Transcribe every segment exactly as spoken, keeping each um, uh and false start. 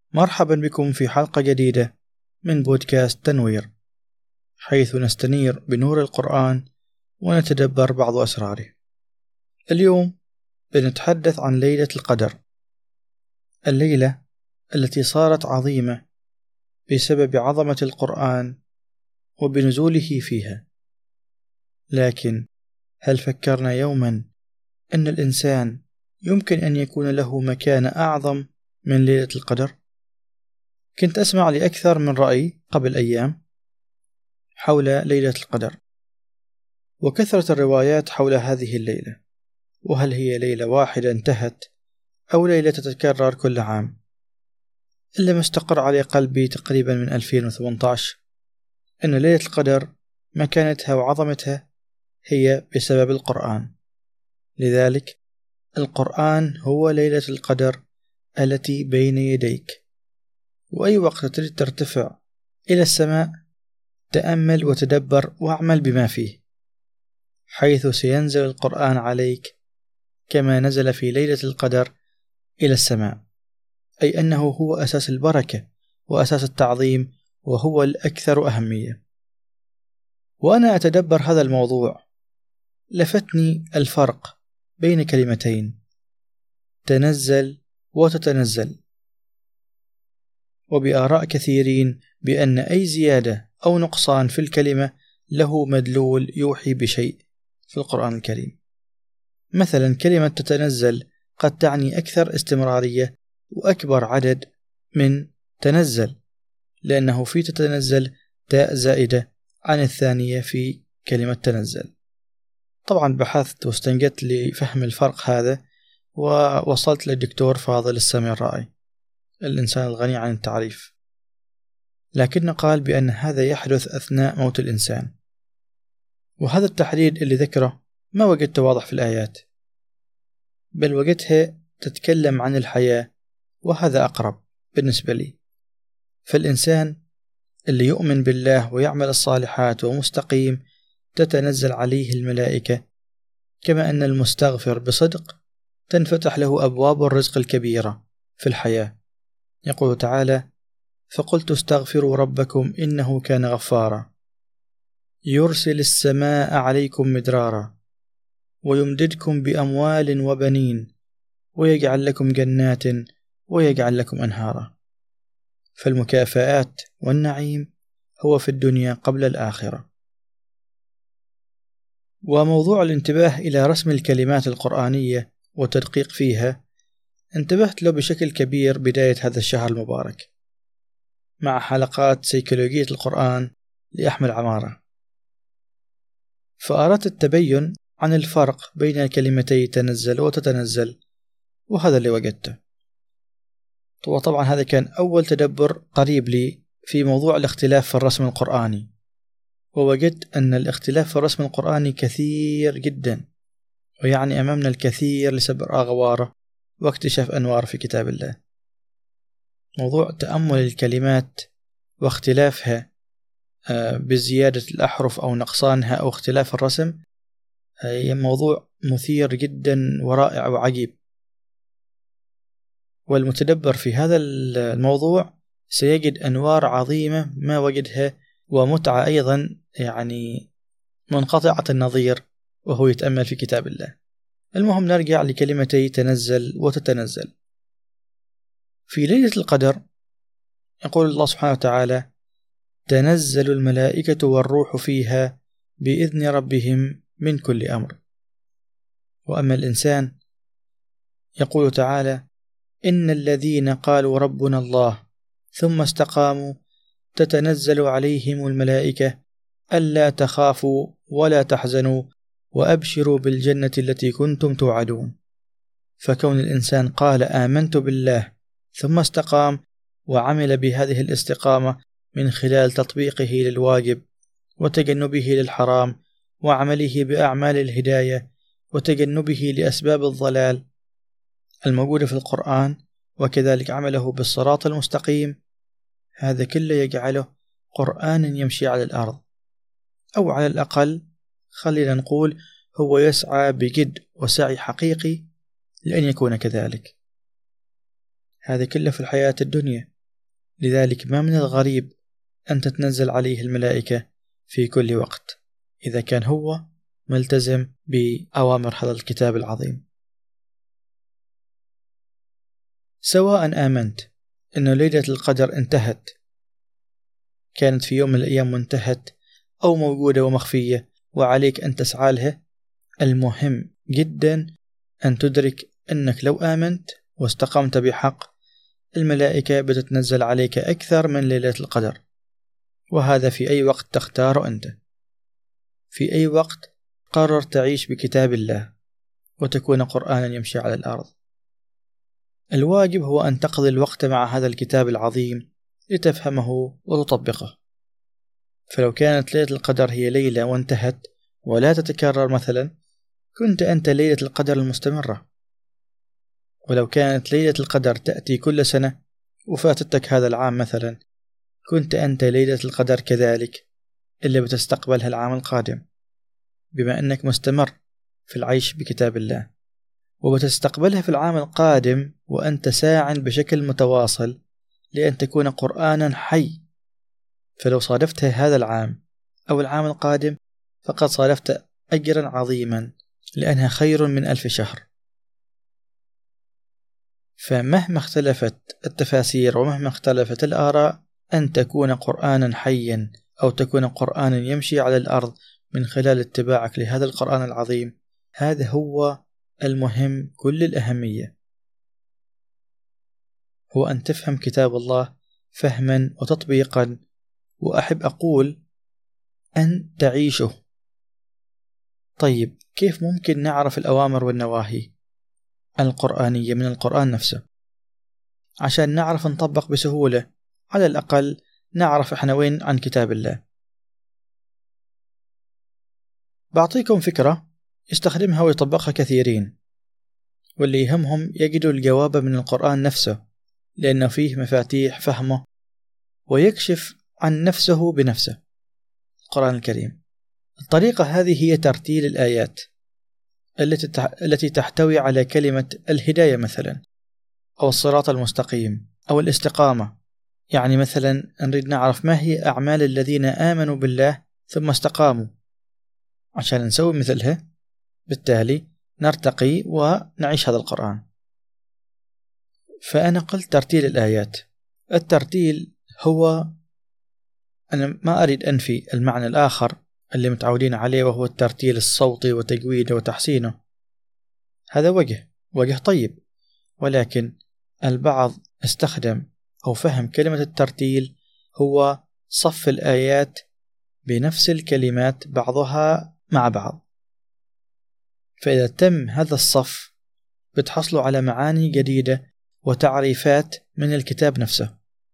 مرحبا بكم في حلقة جديدة من بودكاست تنوير، حيث نستنير بنور القرآن ونتدبر بعض أسراره. اليوم بنتحدث عن ليلة القدر، الليلة التي صارت عظيمة بسبب عظمة القرآن وبنزوله فيها. لكن هل فكرنا يوما أن الإنسان يمكن أن يكون له مكانة أعظم من ليلة القدر؟ كنت أسمع لأكثر من رأي قبل أيام حول ليلة القدر، وكثرة الروايات حول هذه الليلة، وهل هي ليلة واحدة انتهت أو ليلة تتكرر كل عام. اللي مستقر على قلبي تقريبا من ألفين وثمانية عشر أن ليلة القدر مكانتها وعظمتها هي بسبب القرآن. لذلك القرآن هو ليلة القدر التي بين يديك، وأي وقت تريد ترتفع إلى السماء تأمل وتدبر واعمل بما فيه، حيث سينزل القرآن عليك كما نزل في ليلة القدر إلى السماء، أي أنه هو أساس البركة وأساس التعظيم وهو الأكثر أهمية. وأنا أتدبر هذا الموضوع لفتني الفرق بين كلمتين: تنزل وتتنزل. وبآراء كثيرين بأن أي زيادة أو نقصان في الكلمة له مدلول يوحي بشيء في القرآن الكريم. مثلا كلمة تتنزل قد تعني أكثر استمرارية وأكبر عدد من تنزل، لأنه في تتنزل تاء زائدة عن الثانية في كلمة تنزل. طبعا بحثت واستنجدت لفهم الفرق هذا، ووصلت للدكتور فاضل السامي الرائي، الإنسان الغني عن التعريف، لكنه قال بأن هذا يحدث أثناء موت الإنسان. وهذا التحديد اللي ذكره ما وجدته واضح في الآيات، بل وجدتها تتكلم عن الحياة، وهذا أقرب بالنسبة لي. فالإنسان اللي يؤمن بالله ويعمل الصالحات ومستقيم تتنزل عليه الملائكة، كما أن المستغفر بصدق تنفتح له أبواب الرزق الكبيرة في الحياة. يقول تعالى: فقلت استغفروا ربكم إنه كان غفارا يرسل السماء عليكم مدرارا ويمددكم بأموال وبنين ويجعل لكم جنات ويجعل لكم أنهارا. فالمكافآت والنعيم هو في الدنيا قبل الآخرة. وموضوع الانتباه إلى رسم الكلمات القرآنية والتدقيق فيها انتبهت له بشكل كبير بداية هذا الشهر المبارك مع حلقات سيكولوجية القرآن لأحمد عمارة، فأردت التبين عن الفرق بين كلمتي تنزل وتتنزل، وهذا اللي وجدته. وطبعا هذا كان أول تدبر قريب لي في موضوع الاختلاف في الرسم القرآني، ووجدت أن الاختلاف في الرسم القرآني كثير جدا، ويعني أمامنا الكثير لسبر أغواره واكتشاف أنوار في كتاب الله. موضوع تأمل الكلمات واختلافها بزيادة الأحرف أو نقصانها أو اختلاف الرسم هي موضوع مثير جدا ورائع وعجيب، والمتدبر في هذا الموضوع سيجد أنوار عظيمة ما وجدها، ومتعة أيضا يعني منقطعة النظير وهو يتأمل في كتاب الله. المهم نرجع لكلمتي تنزل وتتنزل. في ليلة القدر يقول الله سبحانه وتعالى: تنزل الملائكة والروح فيها بإذن ربهم من كل أمر. وأما الإنسان يقول تعالى: إن الذين قالوا ربنا الله ثم استقاموا تتنزل عليهم الملائكة ألا تخافوا ولا تحزنوا وأبشروا بالجنة التي كنتم توعدون. فكون الإنسان قال آمنت بالله ثم استقام وعمل بهذه الاستقامة من خلال تطبيقه للواجب وتجنبه للحرام وعمله بأعمال الهداية وتجنبه لأسباب الضلال الموجودة في القرآن، وكذلك عمله بالصراط المستقيم، هذا كله يجعله قرآنا يمشي على الأرض، أو على الأقل خلينا نقول هو يسعى بجد وسعي حقيقي لأن يكون كذلك. هذا كله في الحياة الدنيا، لذلك ما من الغريب أن تتنزل عليه الملائكة في كل وقت إذا كان هو ملتزم بأوامر هذا الكتاب العظيم. سواء آمنت أن ليلة القدر انتهت، كانت في يوم من الأيام منتهت، أو موجودة ومخفية وعليك أن تسعى لها، المهم جدا أن تدرك أنك لو آمنت واستقمت بحق الملائكة بتتنزل عليك أكثر من ليلة القدر، وهذا في أي وقت تختاره أنت. في أي وقت قرر تعيش بكتاب الله وتكون قرآنا يمشي على الأرض. الواجب هو أن تقضي الوقت مع هذا الكتاب العظيم لتفهمه وتطبقه. فلو كانت ليلة القدر هي ليلة وانتهت ولا تتكرر مثلا، كنت أنت ليلة القدر المستمرة. ولو كانت ليلة القدر تأتي كل سنة وفاتتك هذا العام مثلا، كنت أنت ليلة القدر كذلك اللي بتستقبلها العام القادم، بما أنك مستمر في العيش بكتاب الله، وبتستقبلها في العام القادم وأنت ساع بشكل متواصل لأن تكون قرآنا حي. فلو صادفتها هذا العام أو العام القادم فقد صادفت أجرا عظيما، لأنها خير من ألف شهر. فمهما اختلفت التفاسير ومهما اختلفت الآراء، أن تكون قرآنا حيا أو تكون قرآنا يمشي على الأرض من خلال اتباعك لهذا القرآن العظيم، هذا هو المهم كل الأهمية، هو أن تفهم كتاب الله فهما وتطبيقا، وأحب أقول أن تعيشه. طيب كيف ممكن نعرف الأوامر والنواهي القرآنية من القرآن نفسه عشان نعرف نطبق بسهولة؟ على الأقل نعرف إحنا وين عن كتاب الله. بعطيكم فكرة يستخدمها ويطبقها كثيرين، واللي يهمهم يجدوا الجواب من القرآن نفسه، لأنه فيه مفاتيح فهمه ويكشف عن نفسه بنفسه. القرآن الكريم الطريقة هذه هي ترتيل الآيات التي تحتوي على كلمة الهداية مثلا، أو الصراط المستقيم، أو الاستقامة. يعني مثلا نريد نعرف ما هي أعمال الذين آمنوا بالله ثم استقاموا عشان نسوي مثلها، بالتالي نرتقي ونعيش هذا القرآن. فأنا قلت ترتيل الآيات. الترتيل هو، أنا ما أريد أنفي المعنى الآخر اللي متعودين عليه، وهو الترتيل الصوتي وتجويده وتحسينه، هذا وجه وجه طيب، ولكن البعض استخدم أو فهم كلمة الترتيل هو صف الآيات بنفس الكلمات بعضها مع بعض. فإذا تم هذا الصف بتحصلوا على معاني جديدة وتعريفات من الكتاب نفسه،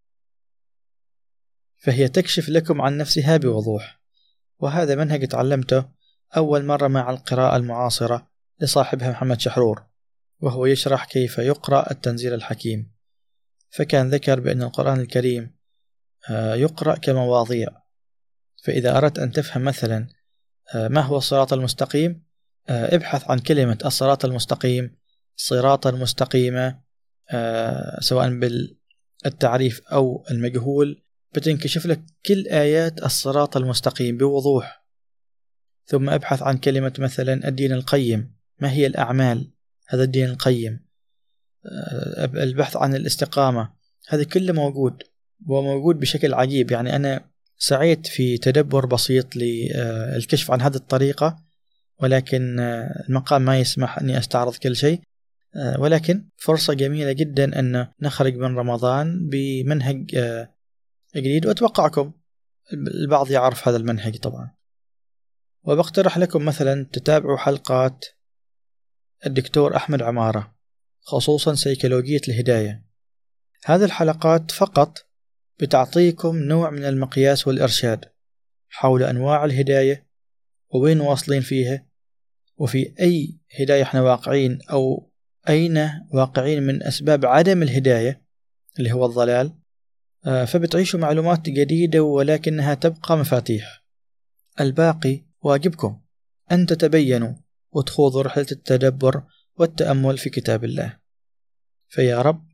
فهي تكشف لكم عن نفسها بوضوح. وهذا منهج تعلمته أول مرة مع القراءة المعاصرة لصاحبها محمد شحرور، وهو يشرح كيف يقرأ التنزيل الحكيم. فكان ذكر بأن القرآن الكريم يقرأ كمواضيع. فإذا أردت أن تفهم مثلا ما هو الصراط المستقيم، ابحث عن كلمة الصراط المستقيم، صراطا مستقيمة، سواء بالتعريف أو المجهول، بتنكشف لك كل آيات الصراط المستقيم بوضوح. ثم ابحث عن كلمة مثلا الدين القيم، ما هي الأعمال هذا الدين القيم. البحث عن الاستقامة، هذا كله موجود وموجود بشكل عجيب. يعني أنا سعيت في تدبر بسيط للكشف عن هذه الطريقة، ولكن المقام ما يسمح أني أستعرض كل شيء، ولكن فرصة جميلة جدا أن نخرج من رمضان بمنهج جديد، وأتوقعكم البعض يعرف هذا المنهج طبعا. وبقترح لكم مثلا تتابعوا حلقات الدكتور أحمد عمارة، خصوصا سيكولوجية الهداية. هذه الحلقات فقط بتعطيكم نوع من المقياس والإرشاد حول أنواع الهداية ووين واصلين فيها، وفي أي هداية احنا واقعين، أو أين واقعين من أسباب عدم الهداية اللي هو الضلال. فبتعيشوا معلومات جديدة ولكنها تبقى مفاتيح. الباقي واجبكم أن تتبينوا وتخوضوا رحلة التدبر والتأمل في كتاب الله. فيا رب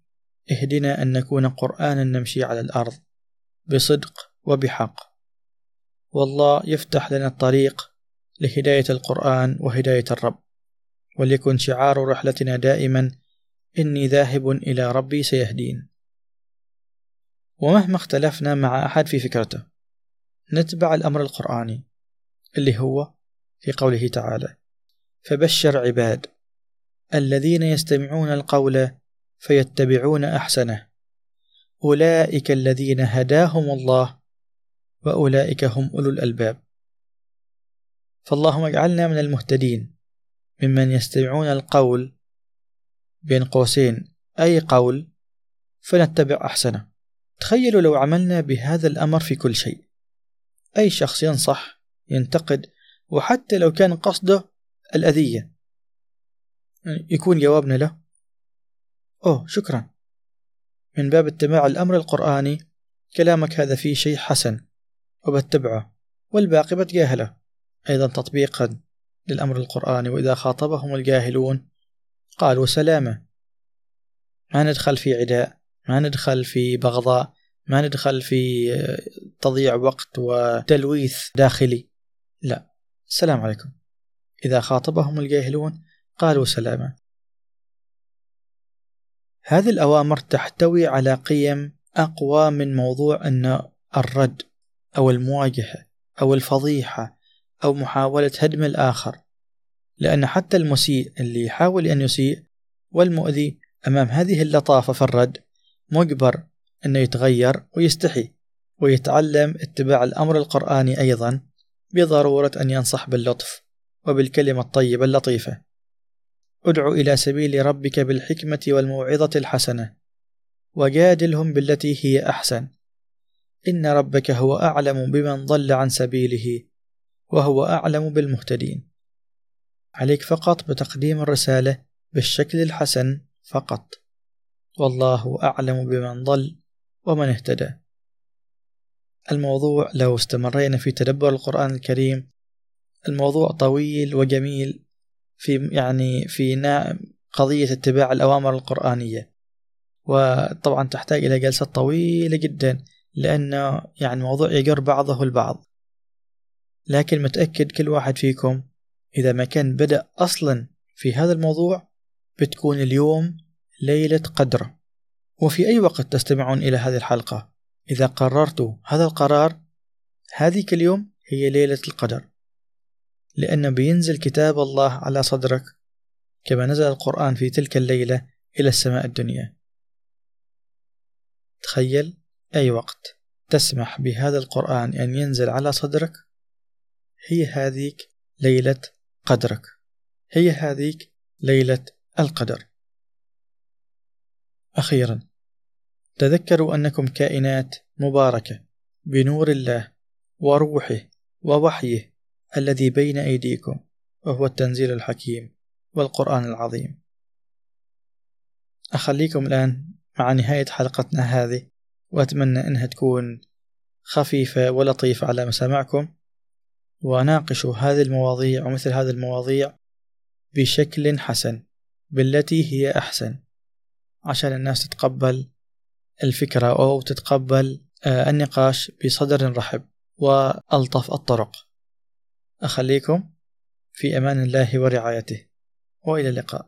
اهدنا أن نكون قرآنا نمشي على الأرض بصدق وبحق. والله يفتح لنا الطريق لهداية القرآن وهداية الرب، وليكن شعار رحلتنا دائما إني ذاهب إلى ربي سيهدين. ومهما اختلفنا مع أحد في فكرته نتبع الأمر القرآني اللي هو في قوله تعالى: فبشر عباد الذين يستمعون القول فيتبعون أحسنه أولئك الذين هداهم الله وأولئك هم أولو الألباب. فاللهم اجعلنا من المهتدين ممن يستمعون القول بين قوسين أي قول فنتبع أحسنه. تخيلوا لو عملنا بهذا الأمر في كل شيء، أي شخص ينصح ينتقد وحتى لو كان قصده الأذية يكون جوابنا له: أوه شكرا، من باب اتباع الأمر القرآني، كلامك هذا فيه شيء حسن وبتبعه، والباقي بتجاهله. أيضا تطبيقا للأمر القرآني: وإذا خاطبهم الجاهلون قالوا سلامة. ما ندخل في عداء، ما ندخل في بغضاء، ما ندخل في تضييع وقت وتلويث داخلي، لا، السلام عليكم. إذا خاطبهم الجاهلون قالوا سلامة. هذه الأوامر تحتوي على قيم أقوى من موضوع أن الرد أو المواجهة أو الفضيحة أو محاولة هدم الآخر، لأن حتى المسيء اللي يحاول أن يسيء والمؤذي أمام هذه اللطافة في الرد مجبر أنه يتغير ويستحي ويتعلم اتباع الأمر القرآني أيضا بضرورة أن ينصح باللطف وبالكلمة الطيبة اللطيفة: ادع إلى سبيل ربك بالحكمة والموعظة الحسنة وجادلهم بالتي هي أحسن إن ربك هو أعلم بمن ضل عن سبيله وهو أعلم بالمهتدين. عليك فقط بتقديم الرسالة بالشكل الحسن فقط، والله أعلم بمن ضل ومن اهتدى. الموضوع لو استمرينا في تدبر القرآن الكريم الموضوع طويل وجميل في يعني في قضية اتباع الأوامر القرآنية، وطبعا تحتاج إلى جلسة طويلة جدا لأنه يعني موضوع يجر بعضه البعض. لكن متأكد كل واحد فيكم إذا ما كان بدأ أصلا في هذا الموضوع بتكون اليوم ليلة قدر. وفي أي وقت تستمعون إلى هذه الحلقة إذا قررتوا هذا القرار هذه كل يوم هي ليلة القدر، لأنه بينزل كتاب الله على صدرك كما نزل القرآن في تلك الليلة إلى السماء الدنيا. تخيل أي وقت تسمح بهذا القرآن أن ينزل على صدرك هي هذيك ليلة قدرك، هي هذيك ليلة القدر. أخيرا تذكروا أنكم كائنات مباركة بنور الله وروحه ووحيه الذي بين أيديكم، وهو التنزيل الحكيم والقرآن العظيم. أخليكم الآن مع نهاية حلقتنا هذه، وأتمنى أنها تكون خفيفة ولطيفة على مسامعكم، وناقشوا هذه المواضيع ومثل هذه المواضيع بشكل حسن بالتي هي أحسن عشان الناس تتقبل الفكرة أو تتقبل النقاش بصدر رحب وألطف الطرق. أخليكم في أمان الله ورعايته، وإلى اللقاء.